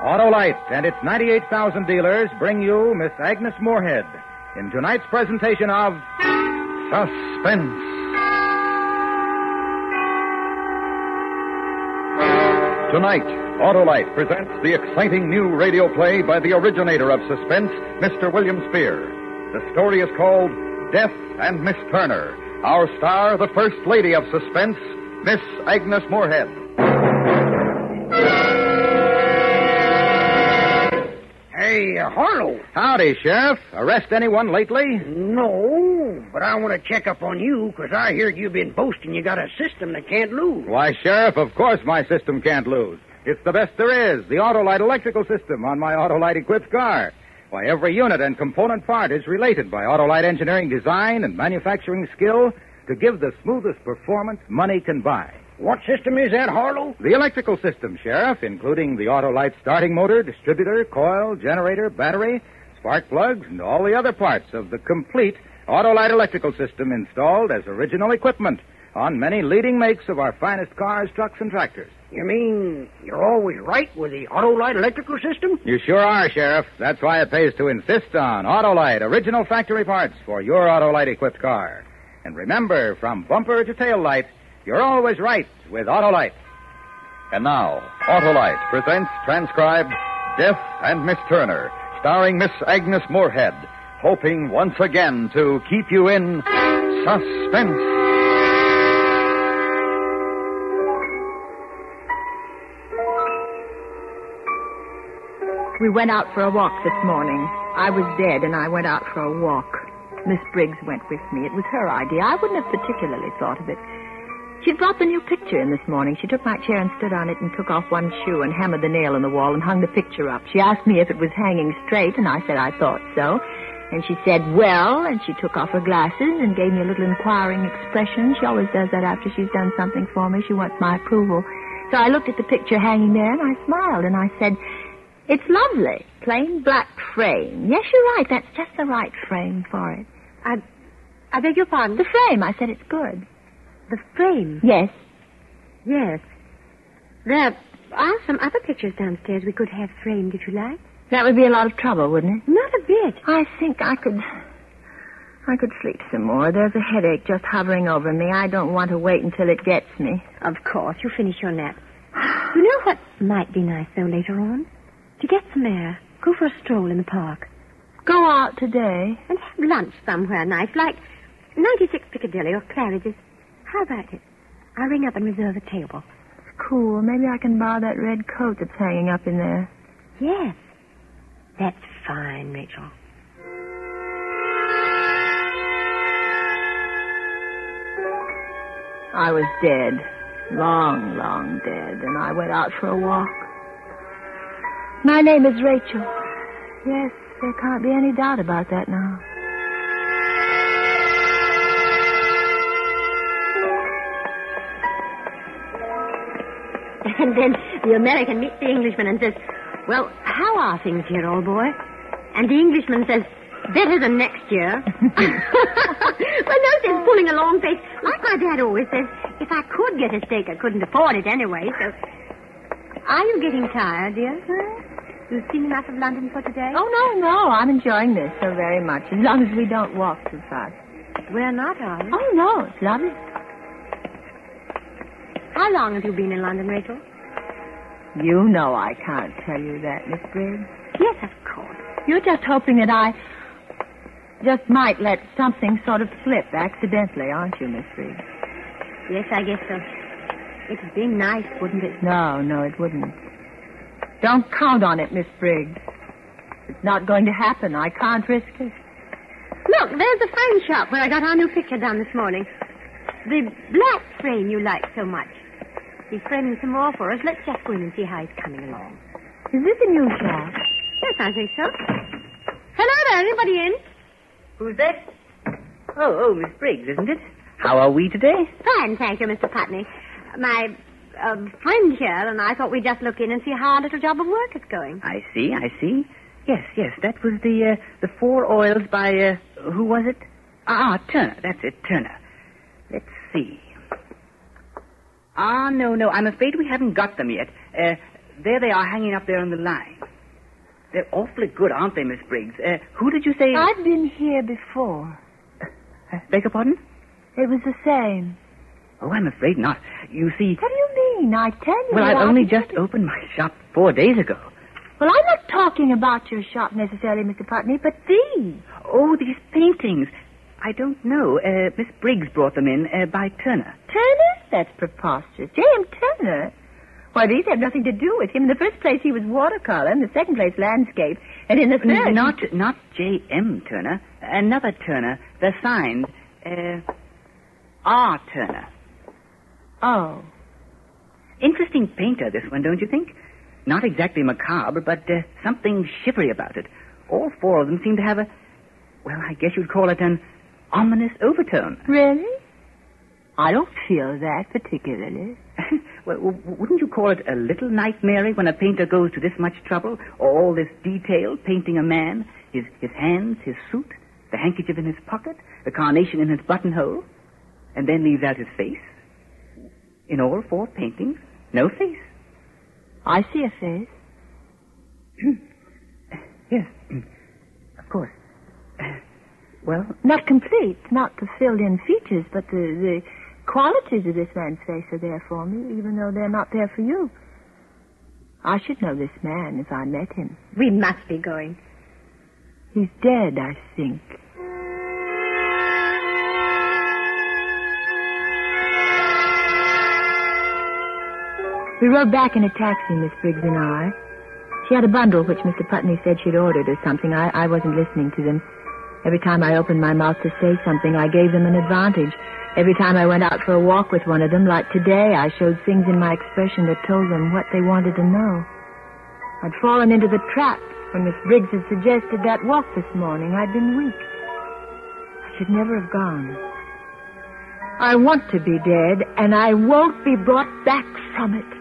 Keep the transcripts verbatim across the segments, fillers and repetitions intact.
Autolite and its ninety-eight thousand dealers bring you Miss Agnes Moorehead in tonight's presentation of Suspense. Tonight, Autolite presents the exciting new radio play by the originator of suspense, Mister William Spear. The story is called Death and Miss Turner. Our star, the First Lady of Suspense, Miss Agnes Moorehead. Hey, uh, Harlow. Howdy, Sheriff. Arrest anyone lately? No, but I want to check up on you, because I heard you've been boasting you got a system that can't lose. Why, Sheriff, of course my system can't lose. It's the best there is, the Autolite electrical system on my Autolite-equipped car. Why, every unit and component part is related by Autolite engineering design and manufacturing skill to give the smoothest performance money can buy. What system is that, Harlow? The electrical system, Sheriff, including the Autolite starting motor, distributor, coil, generator, battery, spark plugs, and all the other parts of the complete Autolite electrical system installed as original equipment on many leading makes of our finest cars, trucks, and tractors. You mean you're always right with the Autolite electrical system? You sure are, Sheriff. That's why it pays to insist on Autolite original factory parts for your Autolite-equipped car. And remember, from bumper to tail light, you're always right with Autolite. And now, Autolite presents transcribed Death and Miss Turner, starring Miss Agnes Moorehead, hoping once again to keep you in suspense. We went out for a walk this morning. I was dead, and I went out for a walk. Miss Briggs went with me. It was her idea. I wouldn't have particularly thought of it. She brought the new picture in this morning. She took my chair and stood on it and took off one shoe and hammered the nail in the wall and hung the picture up. She asked me if it was hanging straight, and I said I thought so. And she said, well, and she took off her glasses and gave me a little inquiring expression. She always does that after she's done something for me. She wants my approval. So I looked at the picture hanging there, and I smiled, and I said, it's lovely. Plain black frame. Yes, you're right. That's just the right frame for it. I, I beg your pardon? The frame. I said it's good. The frame? Yes. Yes. There are some other pictures downstairs we could have framed, if you like. That would be a lot of trouble, wouldn't it? Not a bit. I think I could... I could sleep some more. There's a headache just hovering over me. I don't want to wait until it gets me. Of course. You finish your nap. You know what might be nice, though, later on? To get some air. Go for a stroll in the park. Go out today? And have lunch somewhere nice, like ninety-six Piccadilly or Claridge's. How about it? I'll ring up and reserve a table. It's cool. Maybe I can borrow that red coat that's hanging up in there. Yes. That's fine, Rachel. I was dead. Long, long dead. And I went out for a walk. My name is Rachel. Yes, there can't be any doubt about that now. And then the American meets the Englishman and says, well, how are things here, old boy? And the Englishman says, better than next year. Well, no sense pulling a long face. Like my dad always says, if I could get a steak, I couldn't afford it anyway, so... Are you getting tired, dear? Huh? You've seen enough of London for today? Oh, no, no. I'm enjoying this so very much, as long as we don't walk too fast. We're not, are we? Oh, no, it's lovely. How long have you been in London, Rachel? You know I can't tell you that, Miss Briggs. Yes, of course. You're just hoping that I just might let something sort of slip accidentally, aren't you, Miss Briggs? Yes, I guess so. It'd be nice, wouldn't it? No, no, it wouldn't. Don't count on it, Miss Briggs. It's not going to happen. I can't risk it. Look, there's the frame shop where I got our new picture done this morning. The black frame you like so much. He's framing some more for us. Let's just go in and see how he's coming along. Is this a new shop? Yes, I think so. Hello there, anybody in? Who's that? Oh, oh, Miss Briggs, isn't it? How are we today? Fine, thank you, Mister Putney. My uh, friend here and I thought we'd just look in and see how our little job of work is going. I see, I see. Yes, yes, that was the uh, the four oils by, uh, who was it? Ah, Turner, that's it, Turner. Let's see. Ah, no, no, I'm afraid we haven't got them yet. Uh, there they are hanging up there on the line. They're awfully good, aren't they, Miss Briggs? Uh, who did you say... I've been here before. Uh, beg your pardon? It was the same. Oh, I'm afraid not. You see... What do you mean? I tell you... Well, I've I only can- just opened my shop four days ago. Well, I'm not talking about your shop necessarily, Mister Putney, but these. Oh, these paintings. I don't know. Uh, Miss Briggs brought them in uh, by Turner. Turner? That's preposterous. J M. Turner? Why, these have nothing to do with him. In the first place, he was watercolor. In the second place, landscape. And in the third... N- Not, not J M. Turner. Another Turner. They're signed. Uh, R. Turner. Oh. Interesting painter, this one, don't you think? Not exactly macabre, but uh, something shivery about it. All four of them seem to have a... Well, I guess you'd call it an ominous overtone. Really? I don't feel that particularly. Well, w- wouldn't you call it a little nightmare when a painter goes to this much trouble, all this detail, painting a man, his, his hands, his suit, the handkerchief in his pocket, the carnation in his buttonhole, and then leaves out his face? In all four paintings, no face. I see a face. Yes, of course. Well, Not complete, not the filled-in features, but the, the qualities of this man's face are there for me, even though they're not there for you. I should know this man if I met him. We must be going. He's dead, I think. We rode back in a taxi, Miss Briggs and I. She had a bundle which Mister Putney said she'd ordered or something. I, I wasn't listening to them. Every time I opened my mouth to say something, I gave them an advantage. Every time I went out for a walk with one of them, like today, I showed things in my expression that told them what they wanted to know. I'd fallen into the trap when Miss Briggs had suggested that walk this morning. I'd been weak. I should never have gone. I want to be dead, and I won't be brought back from it.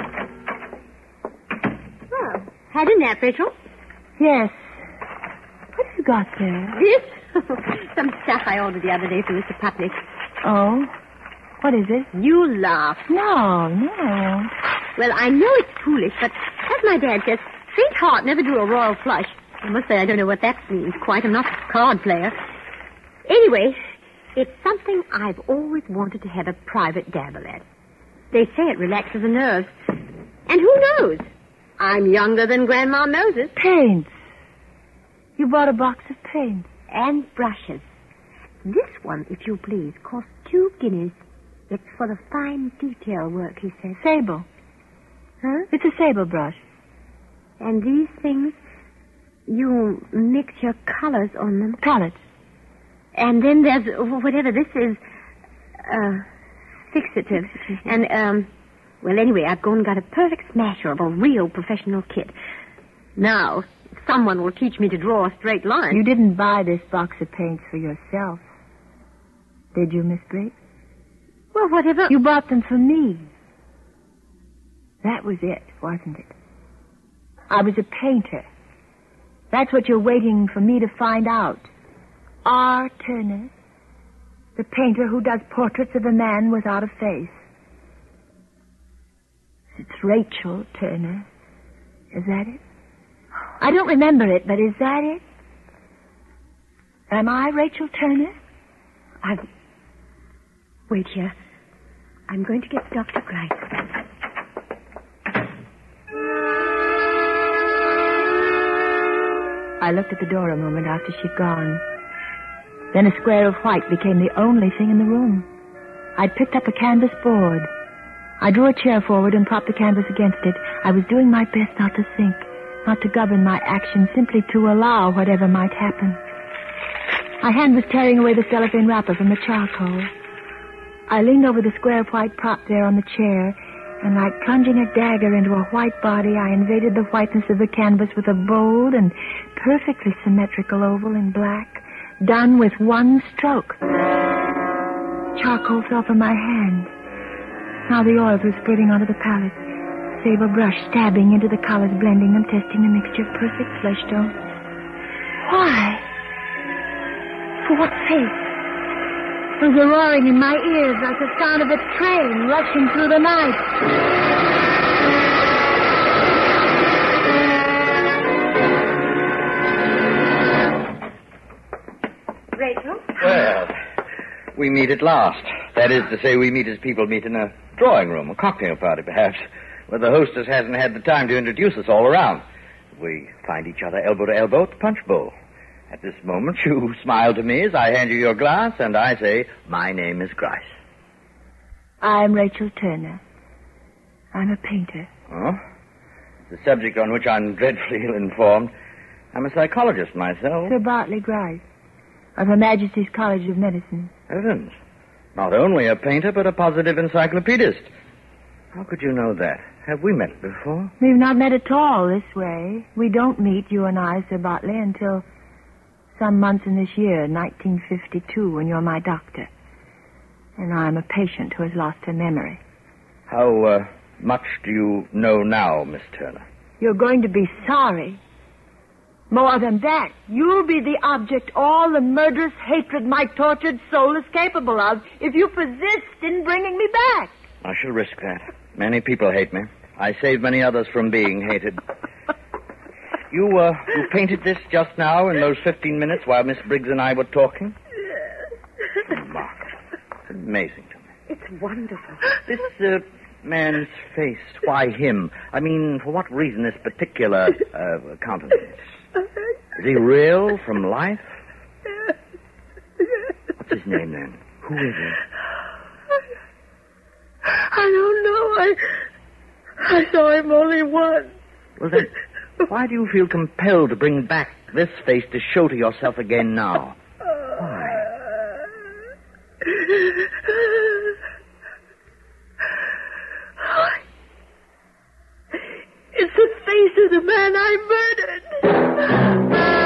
Well, had a nap, Rachel? Yes. What have you got there? This? Some stuff I ordered the other day for Mister Putney. Oh? What is it? You laugh. No, no. Well, I know it's foolish, but as my dad says, faint heart never drew a royal flush. I must say I don't know what that means quite. I'm not a card player. Anyway, it's something I've always wanted to have a private dabble at. They say it relaxes the nerves. And who knows? I'm younger than Grandma Moses. Paints. You bought a box of paints. And brushes. This one, if you please, costs two guineas. It's for the fine detail work, he says. Sable. Huh? It's a sable brush. And these things, you mix your colors on them. Colors. And then there's whatever this is, uh, fixative. And, um, well, anyway, I've gone and got a perfect smasher of a real professional kit. Now, someone will teach me to draw a straight line. You didn't buy this box of paints for yourself. Did you, Miss Briggs? Well, whatever. You bought them for me. That was it, wasn't it? I was a painter. That's what you're waiting for me to find out. R. Turner, the painter who does portraits of a man without a face. It's Rachel Turner. Is that it? I don't remember it, but is that it? Am I Rachel Turner? I've... Wait here. I'm going to get Doctor Grice. I looked at the door a moment after she'd gone. Then a square of white became the only thing in the room. I'd picked up a canvas board. I drew a chair forward and propped the canvas against it. I was doing my best not to think, not to govern my actions, simply to allow whatever might happen. My hand was tearing away the cellophane wrapper from the charcoal. I leaned over the square of white prop there on the chair, and like plunging a dagger into a white body, I invaded the whiteness of the canvas with a bold and perfectly symmetrical oval in black, done with one stroke. Charcoal fell from my hand. Now the oils were spreading onto the palette. Sable brush stabbing into the colors, blending them, testing the mixture of perfect flesh tone. Why? For what sake? There was a roaring in my ears like the sound of a train rushing through the night. We meet at last. That is to say, we meet as people meet in a drawing room, a cocktail party, perhaps, where the hostess hasn't had the time to introduce us all around. We find each other elbow to elbow at the punch bowl. At this moment, you smile to me as I hand you your glass, and I say, my name is Grice. I'm Rachel Turner. I'm a painter. Oh? The subject on which I'm dreadfully ill-informed. I'm a psychologist myself. Sir Bartley Grice, of Her Majesty's College of Medicine. Heavens. Not only a painter, but a positive encyclopedist. How could you know that? Have we met before? We've not met at all this way. We don't meet, you and I, Sir Bartley, until some months in this year, nineteen fifty-two, when you're my doctor. And I'm a patient who has lost her memory. How uh, much do you know now, Miss Turner? You're going to be sorry. More than that, you'll be the object all the murderous hatred my tortured soul is capable of if you persist in bringing me back. I shall risk that. Many people hate me. I saved many others from being hated. You, uh, you painted this just now in those fifteen minutes while Miss Briggs and I were talking? Yes. Remarkable. It's amazing to me. It's wonderful. This, uh, man's face, why him? I mean, for what reason this particular, uh, countenance? Is he real from life? What's his name, then? Who is he? I don't know. I I saw him only once. Well, then, why do you feel compelled to bring back this face to show to yourself again now? Why? It's the face of the man I murdered.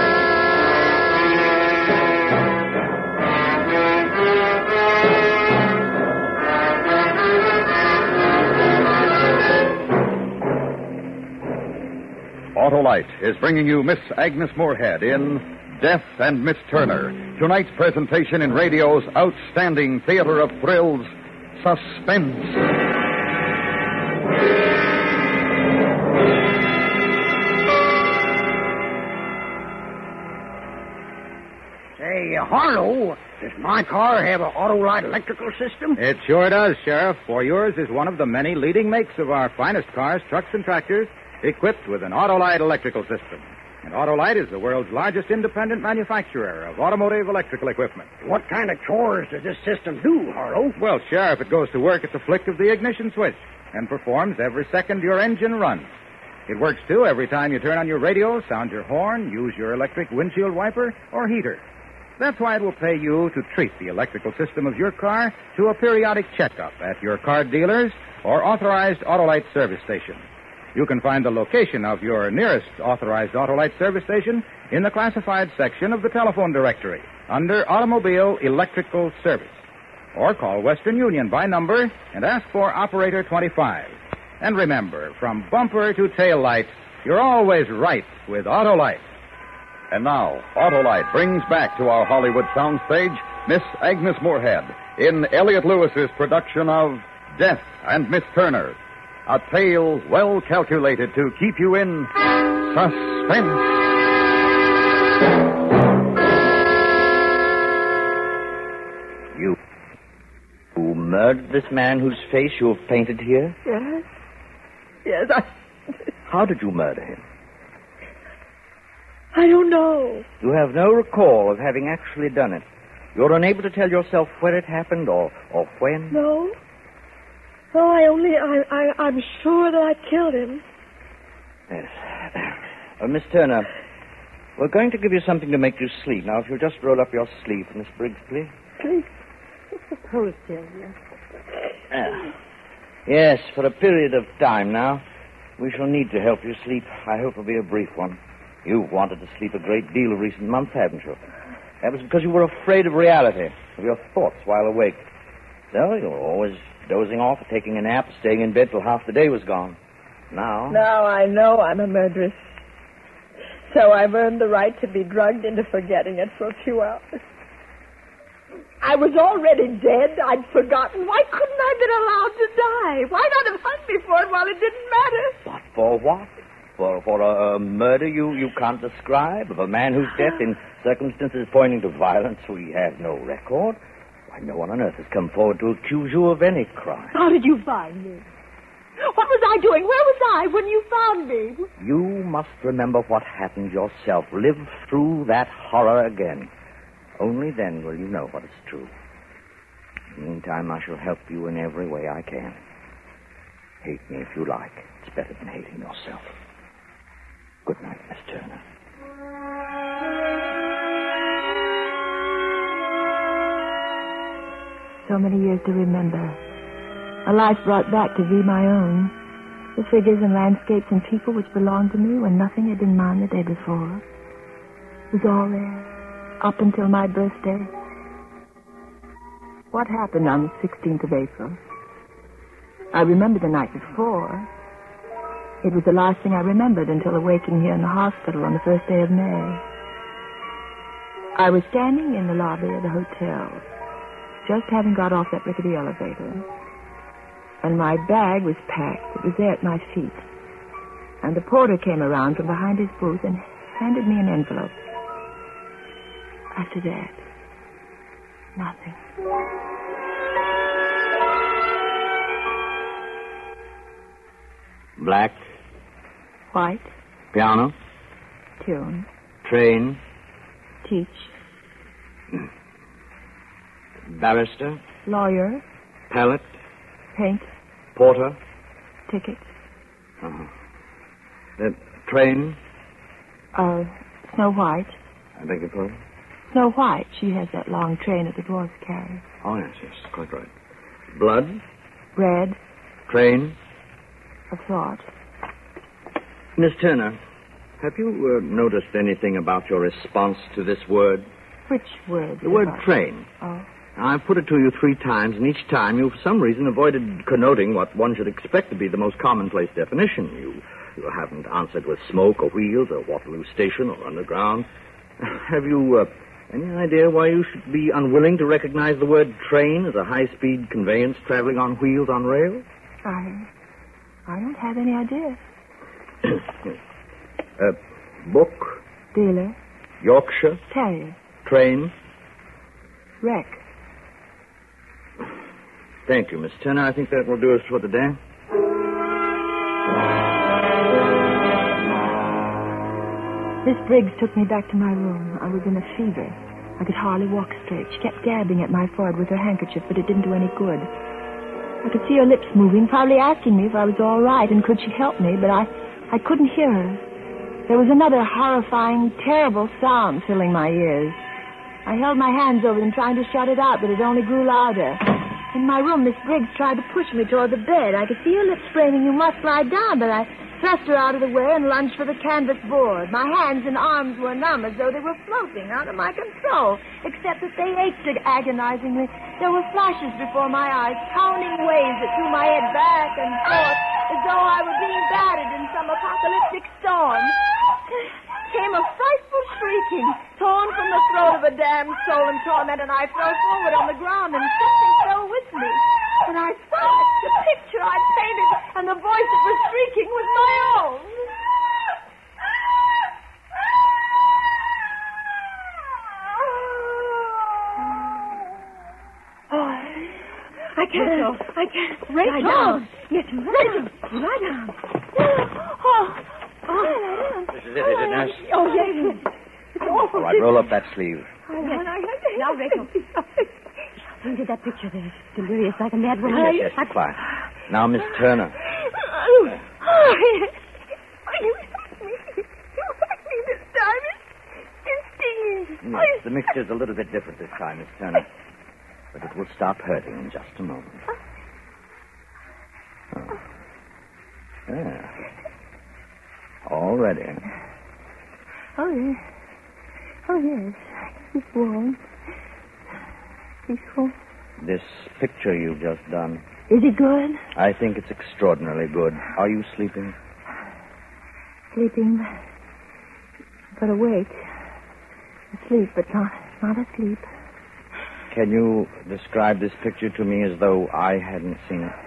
Autolite is bringing you Miss Agnes Moorehead in Death and Miss Turner. Tonight's presentation in radio's outstanding theater of thrills, Suspense. Say, uh, Harlow, does my car have an Autolite electrical system? It sure does, Sheriff, for yours is one of the many leading makes of our finest cars, trucks, and tractors equipped with an Autolite electrical system. And Autolite is the world's largest independent manufacturer of automotive electrical equipment. What kind of chores does this system do, Harlow? Well, Sheriff, it goes to work at the flick of the ignition switch and performs every second your engine runs. It works, too, every time you turn on your radio, sound your horn, use your electric windshield wiper, or heater. That's why it will pay you to treat the electrical system of your car to a periodic checkup at your car dealers or authorized Autolite service station. You can find the location of your nearest authorized Autolite service station in the classified section of the telephone directory under Automobile Electrical Service. Or call Western Union by number and ask for Operator twenty-five. And remember, from bumper to tail light, you're always right with Autolite. And now, Autolite brings back to our Hollywood soundstage Miss Agnes Moorehead in Elliot Lewis's production of Death and Miss Turner. A tale well calculated to keep you in suspense. You, you murdered this man whose face you have painted here? Yes. Yes, I... How did you murder him? I don't know. You have no recall of having actually done it. You're unable to tell yourself where it happened or, or when? No. Oh, I only, I, I, I'm sure that I killed him. Yes. Uh, Miss Turner, we're going to give you something to make you sleep. Now, if you'll just roll up your sleeve, Miss Briggs, please. Please. Hold still, yes. Ah. Yes, for a period of time now. We shall need to help you sleep. I hope it'll be a brief one. You've wanted to sleep a great deal of recent months, haven't you? That was because you were afraid of reality, of your thoughts while awake. So you were always dozing off, taking a nap, staying in bed till half the day was gone. Now... Now I know I'm a murderess. So I've earned the right to be drugged into forgetting it for a few hours. I was already dead. I'd forgotten. Why couldn't I have been allowed to die? Why not have hung me for it while it didn't matter? What, for what? For, for a, a murder you, you can't describe? Of a man whose death, in circumstances pointing to violence, we have no record? Why, no one on earth has come forward to accuse you of any crime. How did you find me? What was I doing? Where was I when you found me? You must remember what happened yourself. Live through that horror again. Only then will you know what is true. In the meantime, I shall help you in every way I can. Hate me if you like. It's better than hating yourself. Good night, Miss Turner. So many years to remember. A life brought back to be my own. The figures and landscapes and people which belonged to me when nothing had been mine the day before. It was all there, up until my birthday. What happened on the sixteenth of April? I remember the night before. It was the last thing I remembered until awaking here in the hospital on the first day of May. I was standing in the lobby of the hotel, just having got off that rickety elevator. And my bag was packed. It was there at my feet. And the porter came around from behind his booth and handed me an envelope. After that, nothing. Black. White. Piano. Tune. Train. Teach. Barrister. Lawyer. Pallet. Paint. Porter. Ticket. Uh-huh. The train. Uh, Snow White. I beg your pardon? Snow White. She has that long train that the dwarfs carry. Oh, yes, yes, quite right. Blood. Bread. Train. Of thought. Miss Turner, have you uh, noticed anything about your response to this word? Which word? The word about? train. Oh. I've put it to you three times, and each time you, for some reason, avoided connoting what one should expect to be the most commonplace definition. You, you haven't answered with smoke or wheels or Waterloo Station or underground. Have you uh, any idea why you should be unwilling to recognize the word train as a high-speed conveyance traveling on wheels on rails? I... I don't have any idea. uh, book. Dealer. Yorkshire. Terrier. Train. Wreck. Thank you, Miss Turner. I think that will do us for today. Miss Briggs took me back to my room. I was in a fever. I could hardly walk straight. She kept dabbing at my forehead with her handkerchief, but it didn't do any good. I could see her lips moving, probably asking me if I was all right and could she help me, but I, I couldn't hear her. There was another horrifying, terrible sound filling my ears. I held my hands over them, trying to shut it out, but it only grew louder. In my room, Miss Briggs tried to push me toward the bed. I could see her lips screaming, "You must lie down," but I thrust her out of the way and lunged for the canvas board. My hands and arms were numb, as though they were floating out of my control, except that they ached agonizingly. There were flashes before my eyes, pounding waves that threw my head back and forth, as though I were being battered in some apocalyptic storm. Came a frightful shrieking, torn from the throat of a damned soul in torment, and I fell forward on the ground, and something fell with me. And I saw it, the picture I'd painted, and the voice that was shrieking was my own. Oh, I can't go. I can't. Rachel. Lie down. Yes, Rachel. Lie down. Oh. Oh, this is it, is it, nurse? Oh, yes. It's awful. All right, roll up that sleeve. Oh, yes. Now, Rachel. Painted that picture there. Delirious like a mad woman. Yes, yes, quiet. Now, Miss Turner. Oh, yes. You hurt me. You hurt me this time. It's stinging. Yes, the mixture's a little bit different this time, Miss Turner. But it will stop hurting in just a moment. Oh. Yeah. All ready. Oh, yes. Oh, yes. It's warm. Peaceful. This picture you've just done. Is it good? I think it's extraordinarily good. Are you sleeping? Sleeping. But awake. Asleep, but not, not asleep. Can you describe this picture to me as though I hadn't seen it?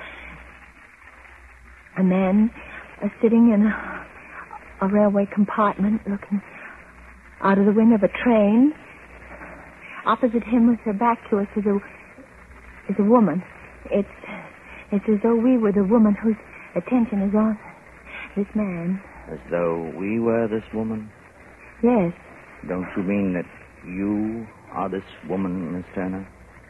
A man uh, sitting in a, a railway compartment looking out of the window of a train. Opposite him with her back to us is a, is a woman. It's, it's as though we were the woman whose attention is on this man. As though we were this woman? Yes. Don't you mean that you are this woman, Miss Turner?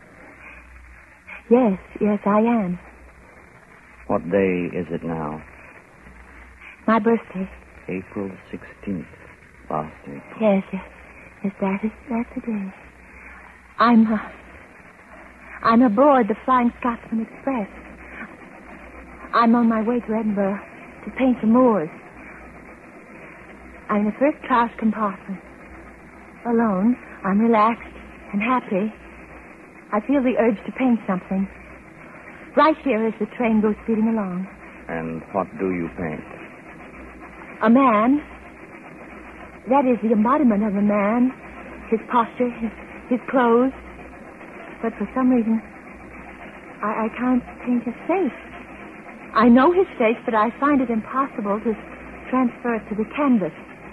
Yes, yes, I am. What day is it now? My birthday. April sixteenth, last April. Yes, yes, yes, that is, that's the day. I'm, uh, I'm aboard the Flying Scotsman Express. I'm on my way to Edinburgh to paint the moors. I'm in a first-class compartment. Alone, I'm relaxed and happy. I feel the urge to paint something. Right here as the train goes speeding along. And what do you paint? A man. That is the embodiment of a man. His posture, his, his clothes. But for some reason, I, I can't paint his face. I know his face, but I find it impossible to transfer it to the canvas.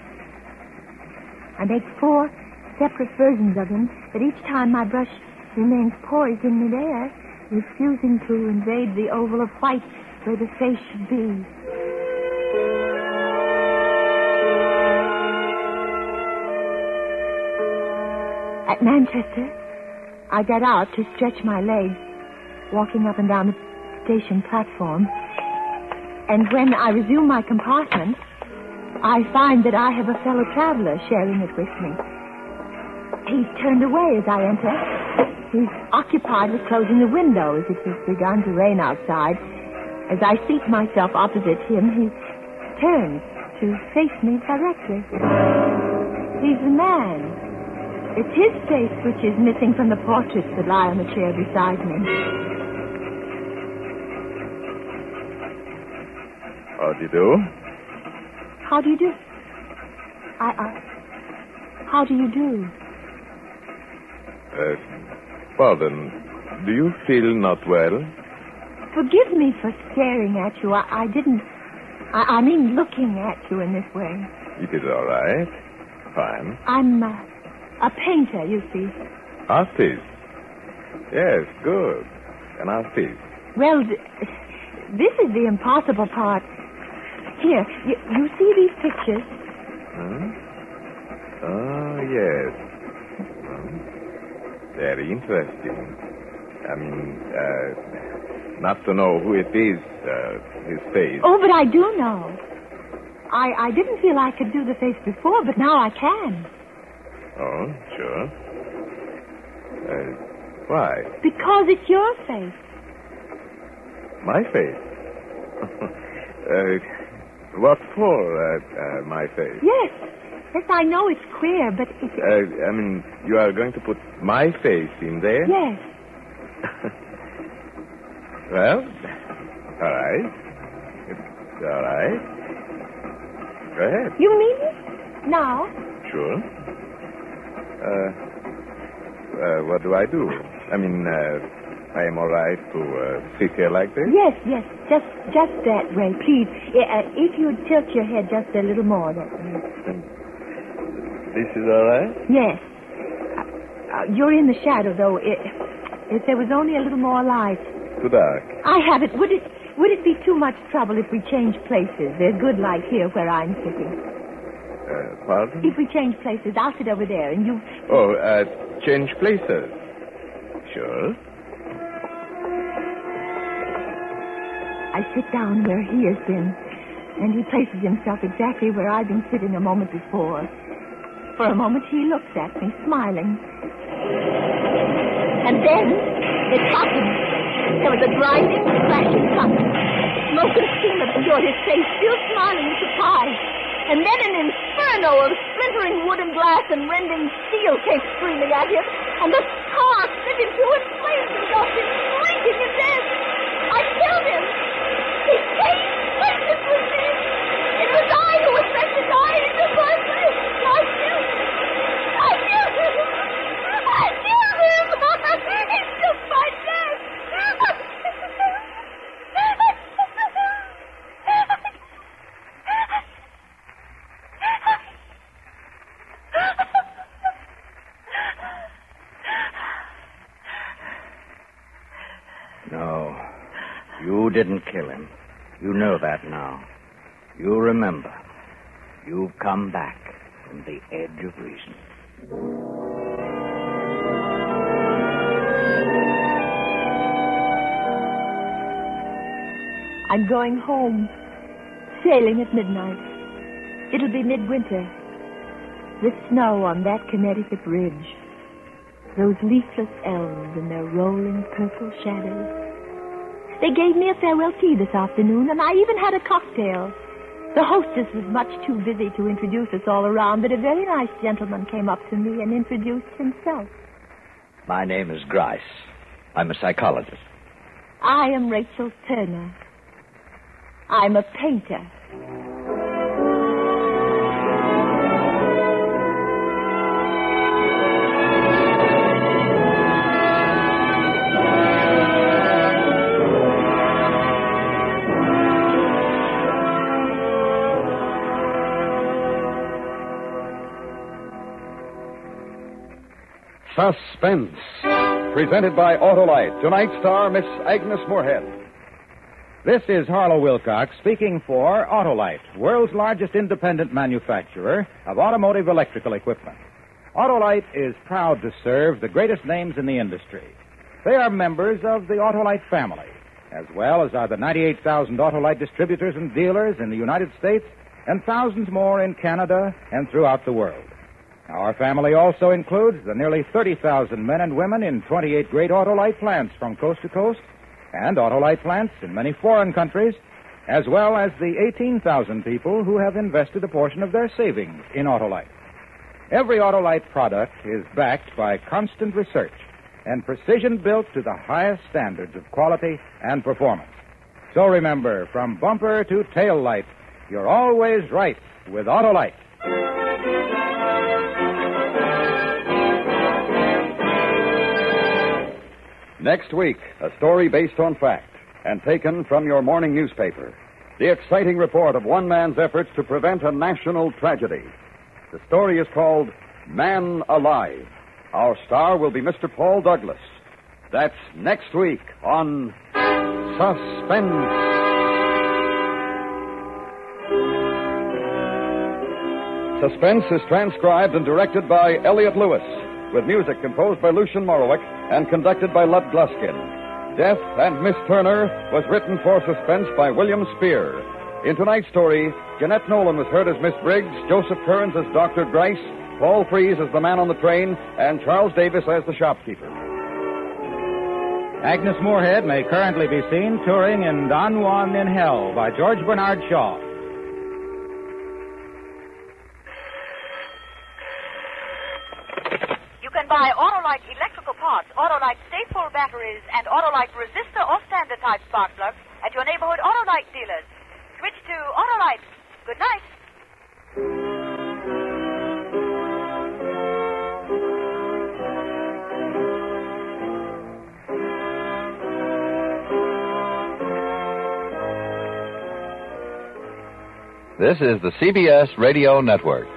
I make four separate versions of him, but each time my brush remains poised in midair, refusing to invade the oval of white where the face should be. At Manchester, I got out to stretch my legs, walking up and down the station platform. And when I resume my compartment, I find that I have a fellow traveler sharing it with me. He's turned away as I enter. He's occupied with closing the windows. It has begun to rain outside. As I seat myself opposite him, he turns to face me directly. He's the man. It's his face which is missing from the portraits that lie on the chair beside me. How do you do? How do you do? I, I... How do you do? Uh, pardon. Do you feel not well? Forgive me for staring at you. I, I didn't... I, I mean looking at you in this way. It is all right. Fine. I'm uh, a painter, you see. Artist? Yes, good. An artist. Well, th- this is the impossible part. Here, you, you see these pictures? Hmm? Oh, yes. Hmm. Very interesting. I mean, uh, not to know who it is, uh, his face. Oh, but I do know. I, I didn't feel I could do the face before, but now I can. Oh, sure. Uh, why? Because it's your face. My face? uh... What for, uh, uh, my face? Yes. Yes, I know it's queer, but it's... Uh, I mean, you are going to put my face in there? Yes. Well, all right. It's all right. Go ahead. You mean it? Now? Sure. Uh, uh, what do I do? I mean, uh... I am all right to uh, sit here like this? Yes, yes. Just just that way, please. Uh, if you'd tilt your head just a little more that way. This is all right? Yes. Uh, uh, you're in the shadow, though. If, if there was only a little more light. Too dark. I have it. Would it would it be too much trouble if we change places? There's good light here where I'm sitting. Uh, pardon? If we change places, I'll sit over there and you... Oh, uh, change places? Sure. I sit down where he has been, and he places himself exactly where I've been sitting a moment before. For a moment, he looks at me, smiling. And then it happened. There was a grinding, flashing thunder. Smoke and steam obscured his face, still smiling in surprise. And then an inferno of splintering wood and glass and rending steel came screaming at him, and the car split into and flames engulfed him, shrieking in death. I killed him! He changed places with me. It was I who was meant to die in the first place. I killed him. I killed him. I killed him. He took my death. You didn't kill him. You know that now. You remember. You've come back from the edge of reason. I'm going home. Sailing at midnight. It'll be midwinter. The snow on that Connecticut ridge. Those leafless elms in their rolling purple shadows. They gave me a farewell tea this afternoon, and I even had a cocktail. The hostess was much too busy to introduce us all around, but a very nice gentleman came up to me and introduced himself. My name is Grice. I'm a psychologist. I am Rachel Turner. I'm a painter. Suspense. Presented by Autolite. Tonight's star, Miss Agnes Moorehead. This is Harlow Wilcox speaking for Autolite, world's largest independent manufacturer of automotive electrical equipment. Autolite is proud to serve the greatest names in the industry. They are members of the Autolite family, as well as are the ninety-eight thousand Autolite distributors and dealers in the United States and thousands more in Canada and throughout the world. Our family also includes the nearly thirty thousand men and women in twenty-eight great Autolite plants from coast to coast and Autolite plants in many foreign countries, as well as the eighteen thousand people who have invested a portion of their savings in Autolite. Every Autolite product is backed by constant research and precision built to the highest standards of quality and performance. So remember, from bumper to tail light, you're always right with Autolite. Next week, a story based on fact and taken from your morning newspaper. The exciting report of one man's efforts to prevent a national tragedy. The story is called Man Alive. Our star will be Mister Paul Douglas. That's next week on Suspense. Suspense is transcribed and directed by Elliot Lewis, with music composed by Lucian Morowick and conducted by Lud Gluskin. Death and Miss Turner was written for Suspense by William Spear. In tonight's story, Jeanette Nolan was heard as Miss Briggs, Joseph Kearns as Doctor Grice, Paul Freese as the man on the train, and Charles Davis as the shopkeeper. Agnes Moorehead may currently be seen touring in Don Juan in Hell by George Bernard Shaw. You can buy Autolite electrical parts, Autolite Stay-Full batteries, and Autolite resistor or standard type spark plugs at your neighborhood Autolite dealers. Switch to Autolite. Good night. This is the C B S Radio Network.